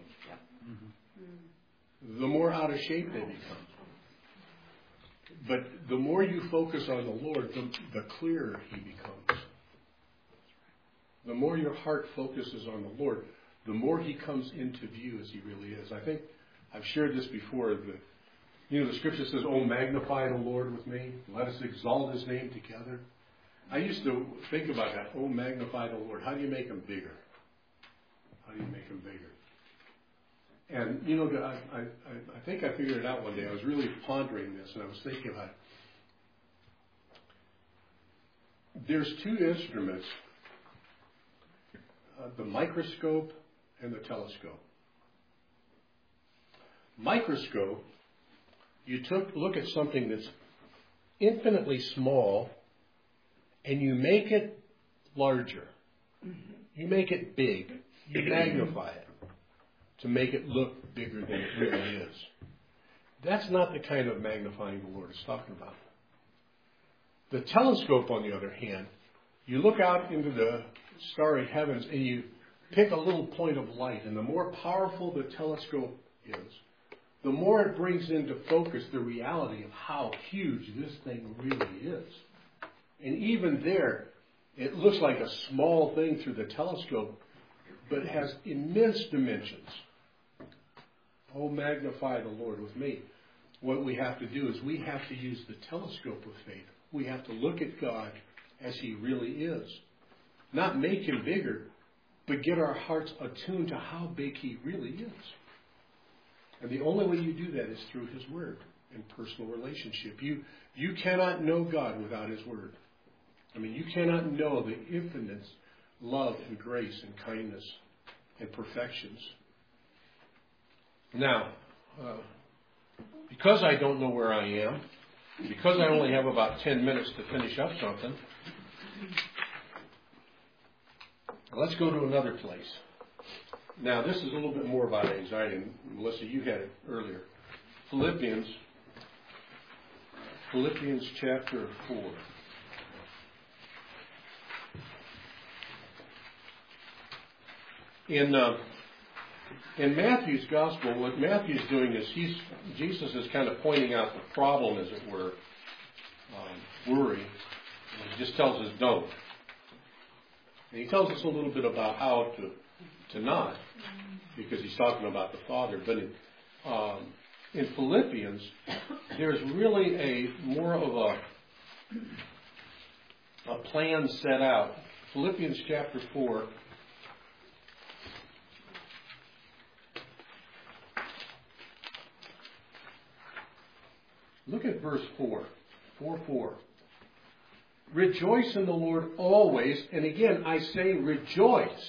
The more out of shape they become. But the more you focus on the Lord, the clearer He becomes. The more your heart focuses on the Lord, the more He comes into view as He really is. I think I've shared this before. The Scripture says, "Oh, magnify the Lord with me. Let us exalt His name together." I used to think about that. Oh, magnify the Lord. How do you make Him bigger? How do you make Him bigger? And, I think I figured it out one day. I was really pondering this, and I was thinking about it. There's two instruments, the microscope and the telescope. Microscope, you look at something that's infinitely small, and you make it larger. You make it big. You magnify it to make it look bigger than it really is. That's not the kind of magnifying the Lord is talking about. The telescope, on the other hand, you look out into the starry heavens and you pick a little point of light, and the more powerful the telescope is, the more it brings into focus the reality of how huge this thing really is. And even there, it looks like a small thing through the telescope, but it has immense dimensions. Oh, magnify the Lord with me. What we have to do is we have to use the telescope of faith. We have to look at God as He really is. Not make Him bigger, but get our hearts attuned to how big He really is. And the only way you do that is through His Word and personal relationship. You cannot know God without His Word. You cannot know the infinite love and grace and kindness and perfections. Now, because I don't know where I am, because I only have about 10 minutes to finish up something, let's go to another place. Now, this is a little bit more about anxiety. And Melissa, you had it earlier. Philippians chapter 4. In Matthew's gospel, what Matthew's doing is Jesus is kind of pointing out the problem, as it were, worry. And he just tells us don't. And he tells us a little bit about how to not, because he's talking about the Father. But in Philippians, there's really more of a plan set out. Philippians chapter 4. Look at verse 4. 4:4. Rejoice in the Lord always. And again, I say rejoice.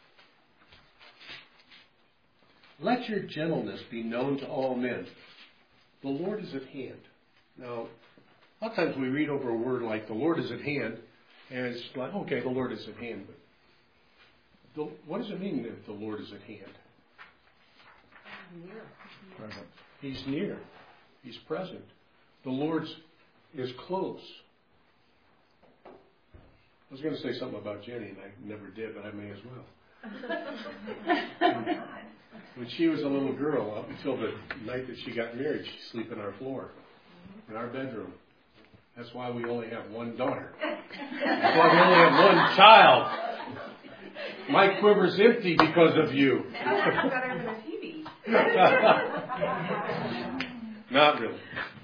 Let your gentleness be known to all men. The Lord is at hand. Now, a lot of times we read over a word like the Lord is at hand, and it's like, okay, the Lord is at hand. But what does it mean that the Lord is at hand? Near. He's near. He's present. The Lord is close. was going to say something about Jenny, and I never did, but I may as well. When she was a little girl, up until the night that she got married, she'd sleep in our floor, in our bedroom. That's why we only have one daughter. That's why we only have one child. My quiver's empty because of you. That's better than a TV. Not really.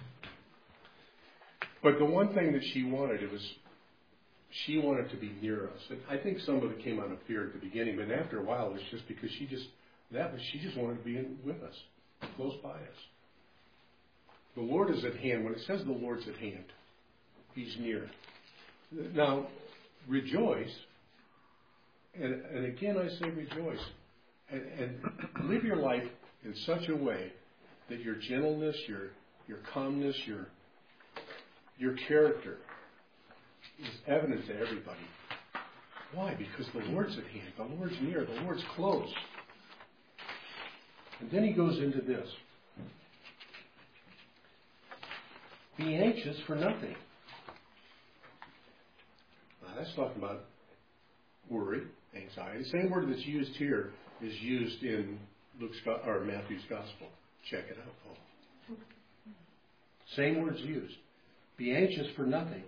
But the one thing that she wanted, she wanted to be near us. And I think some of it came out of fear at the beginning, but after a while, it's just because she just wanted to be with us, close by us. The Lord is at hand. When it says the Lord's at hand, He's near. Now, rejoice. And again, I say rejoice. And live your life in such a way that your gentleness, your calmness, your character is evident to everybody. Why? Because the Lord's at hand. The Lord's near. The Lord's close. And then He goes into this. Be anxious for nothing. Now that's talking about worry, anxiety. The same word that's used here is used in Matthew's Gospel. Check it out, folks. Same words used. Be anxious for nothing,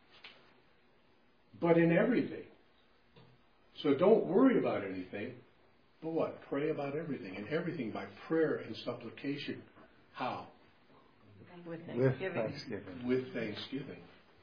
but in everything. So don't worry about anything, but what? Pray about everything. And everything by prayer and supplication. How? With With Thanksgiving. Thanksgiving. With thanksgiving.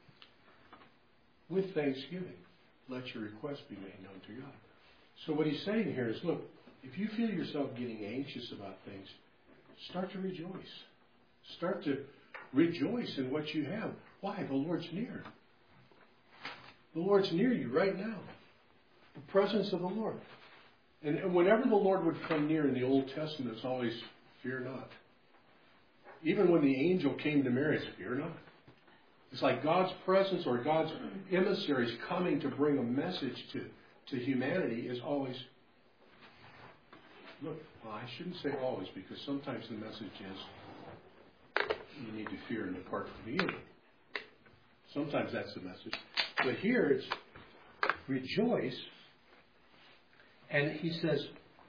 With thanksgiving. Let your request be made known to God. So what He's saying here is, look, if you feel yourself getting anxious about things, start to rejoice. Start to rejoice in what you have. Why? The Lord's near. The Lord's near you right now. The presence of the Lord. And whenever the Lord would come near in the Old Testament, it's always, fear not. Even when the angel came to Mary, it's fear not. It's like God's presence or God's emissaries coming to bring a message to humanity is always, look, well, I shouldn't say always, because sometimes the message is you need to fear and depart from evil. Sometimes that's the message. But here it's rejoice. And He says,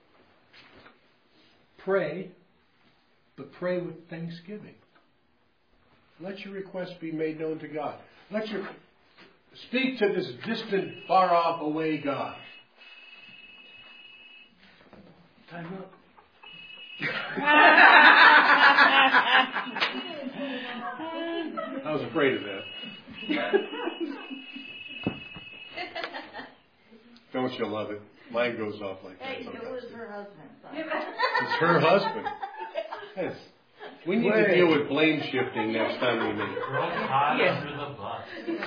pray, but pray with thanksgiving. Let your requests be made known to God. Speak to this distant, far off, away God. Time up. I was afraid of that. Don't you love it? Mine goes off like that. Hey, it sometimes. was her husband. It's her husband. Yes. We need to deal with blame shifting next time we meet. Yes. Under the bus.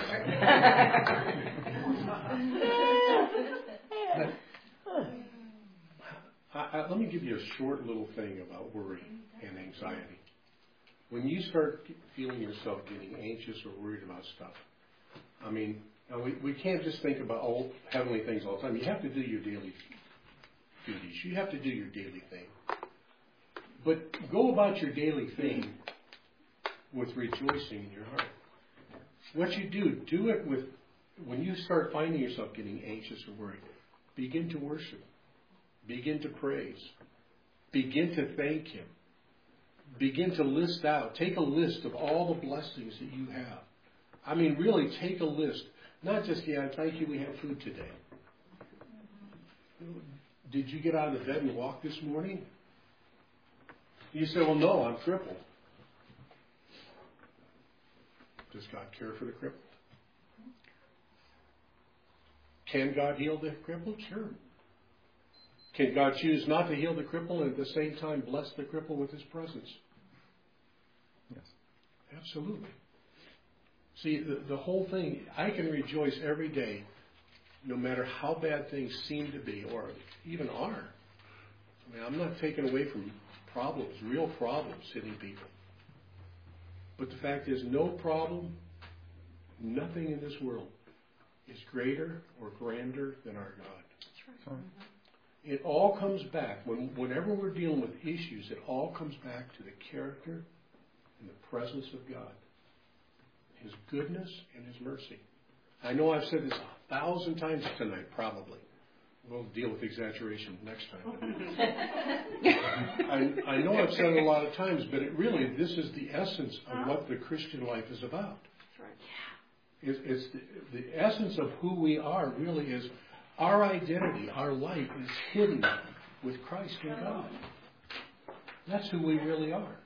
Let me give you a short little thing about worry and anxiety. When you start feeling yourself getting anxious or worried about stuff, I mean, we can't just think about heavenly things all the time. You have to do your daily duties. You have to do your daily thing. But go about your daily thing with rejoicing in your heart. What you do it with, when you start finding yourself getting anxious or worried, begin to worship. Begin to praise. Begin to thank Him. Begin to list out. Take a list of all the blessings that you have. I mean, really take a list. Not just, thank you, we had food today. Did you get out of the bed and walk this morning? You say, well, no, I'm crippled. Does God care for the crippled? Can God heal the crippled? Sure. Can God choose not to heal the cripple and at the same time bless the cripple with His presence? Yes. Absolutely. See, the whole thing, I can rejoice every day, no matter how bad things seem to be or even are. I mean, I'm not taking away from problems, real problems hitting people. But the fact is, no problem, nothing in this world is greater or grander than our God. That's right. It all comes back, whenever we're dealing with issues, it all comes back to the character and the presence of God. His goodness and His mercy. I know I've said this 1,000 times tonight, probably. We'll deal with exaggeration next time. I know I've said it a lot of times, but this is the essence of what the Christian life is about. It's the essence of who we are really is our identity, our life is hidden with Christ in God. That's who we really are.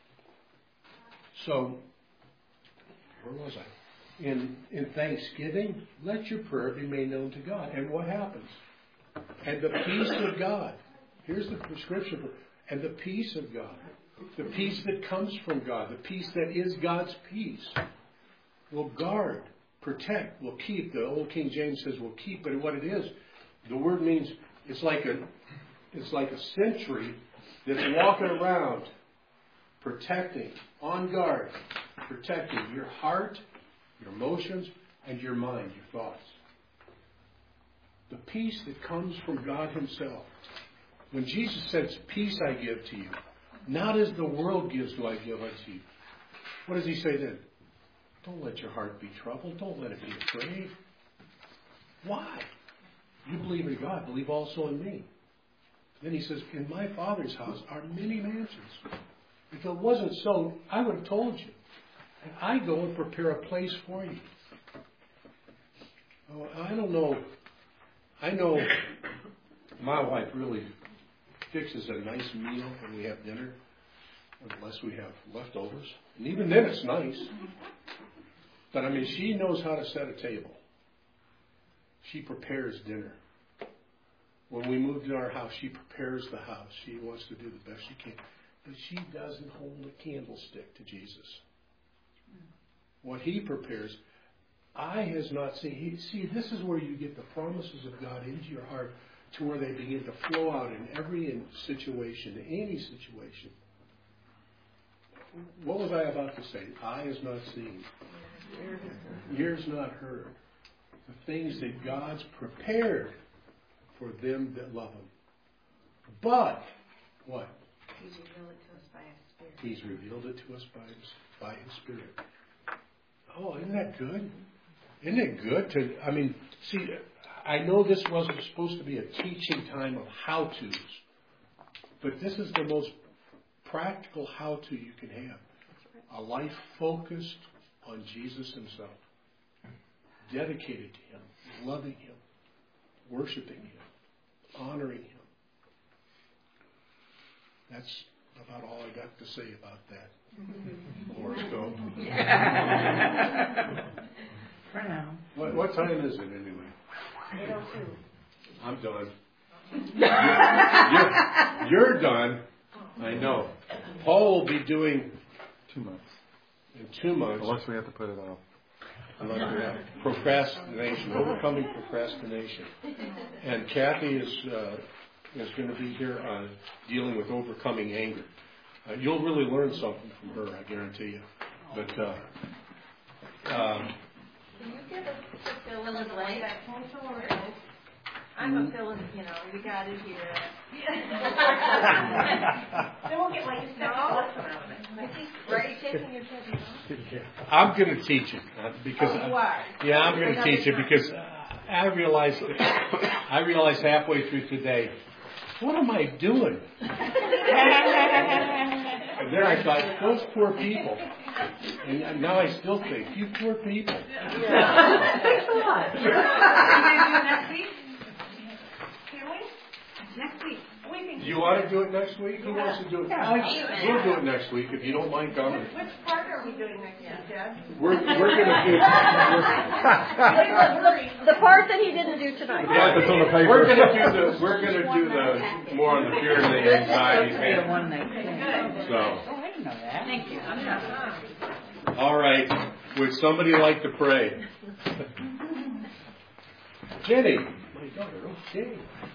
So, where was I? In thanksgiving, let your prayer be made known to God. And what happens? And the peace of God. Here's the prescription. And the peace of God. The peace that comes from God. The peace that is God's peace. Will guard, protect, will keep. The old King James says will keep. But what it is, the word means it's like a sentry that's walking around, protecting, on guard, protecting your heart, your emotions, and your mind, your thoughts. The peace that comes from God Himself. When Jesus says, peace I give to you, not as the world gives do I give unto you. What does He say then? Don't let your heart be troubled. Don't let it be afraid. Why? You believe in God. Believe also in me. Then He says, in my Father's house are many mansions. If it wasn't so, I would have told you. And I go and prepare a place for you. Oh, I don't know. I know my wife really fixes a nice meal when we have dinner, unless we have leftovers. And even then it's nice. But I mean, she knows how to set a table. She prepares dinner. When we moved to our house, she prepares the house. She wants to do the best she can. But she doesn't hold a candlestick to Jesus. What He prepares, eye has not seen. See, this is where you get the promises of God into your heart to where they begin to flow out in every situation, any situation. What was I about to say? Eye has not seen. Ears not heard. The things that God's prepared for them that love Him. But, what? He's revealed it to us by His Spirit. He's revealed it to us by His Spirit. Oh, isn't that good? Isn't it good to, see, I know this wasn't supposed to be a teaching time of how-tos, but this is the most practical how-to you can have. A life focused on Jesus Himself. Dedicated to Him, loving Him, worshiping Him, honoring Him. That's about all I got to say about that. Horoscope. For now. What time is it anyway? 8:02. I'm done. You're done. I know. Paul will be doing 2 months. in 2 months. Unless we have to put it off. Procrastination, overcoming procrastination. And Kathy is going to be here on dealing with overcoming anger. You'll really learn something from her, I guarantee you. But Can you give us a fill in the blank? I'm a fill in, you got it here. Then we'll get like a Right, taking your time. I'm going to teach it because You are. yeah, I'm going to teach it because I realized halfway through today, what am I doing? And then I thought, those poor people. And now I still think, you poor people. Thanks a lot. Can we do it next week? Can we? Next week. We can. Do you want to do it next week? Who wants to do it? We'll do it next week if you don't mind coming. Which part are we doing next week, Dad? We're going to do. The part that he didn't do tonight. Yeah, it's on the paper. We're going to do the more on the fear and the anxiety The thing. one next thing. So, Oh, I didn't know that. Thank you. all right. Would somebody like to pray? Jenny, my daughter. Okay.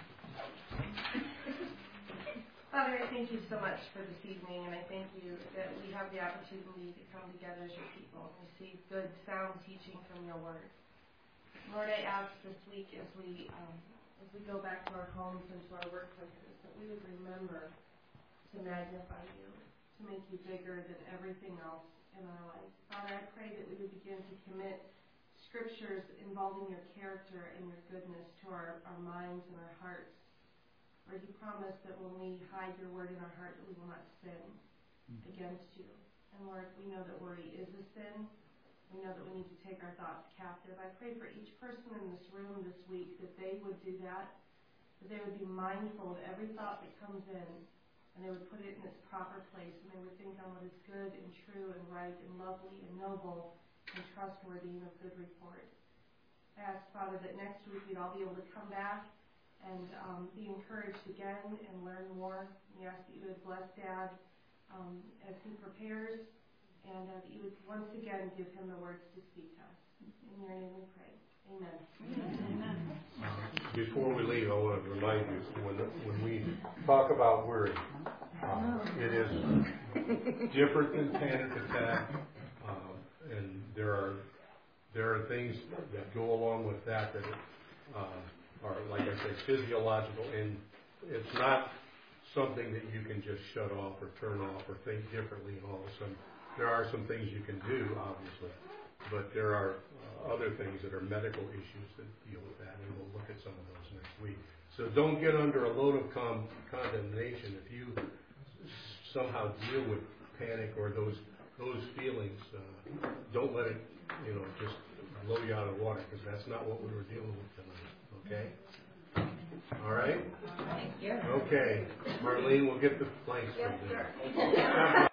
Father, I thank you so much for this evening, and I thank you that we have the opportunity to come together as your people and receive good, sound teaching from your word. Lord, I ask this week as we go back to our homes and to our workplaces that we would remember to magnify you, to make you bigger than everything else in our lives. Father, I pray that we would begin to commit scriptures involving your character and your goodness to our minds and our hearts. Lord, you promise that when we hide your word in our heart, that we will not sin against you. And Lord, we know that worry is a sin. We know that we need to take our thoughts captive. I pray for each person in this room this week that they would do that they would be mindful of every thought that comes in, and they would put it in its proper place, and they would think on what is good and true and right and lovely and noble and trustworthy and of good report. I ask, Father, that next week we'd all be able to come back and be encouraged again and learn more. We ask that you would bless Dad as he prepares, and that you would once again give him the words to speak to us. In your name we pray. Amen. Amen. Before we leave, I want to remind you, when we talk about worry, it is different than panic attack, and there are things that go along with that are, like I say, physiological, and it's not something that you can just shut off or turn off or think differently all of a sudden. There are some things you can do, obviously, but there are other things that are medical issues that deal with that, and we'll look at some of those next week. So don't get under a load of condemnation if you somehow deal with panic or those feelings. Don't let it, just blow you out of the water, because that's not what we were dealing with tonight. Okay. All right. Thank you. Okay, Marlene, we'll get the blanks from there.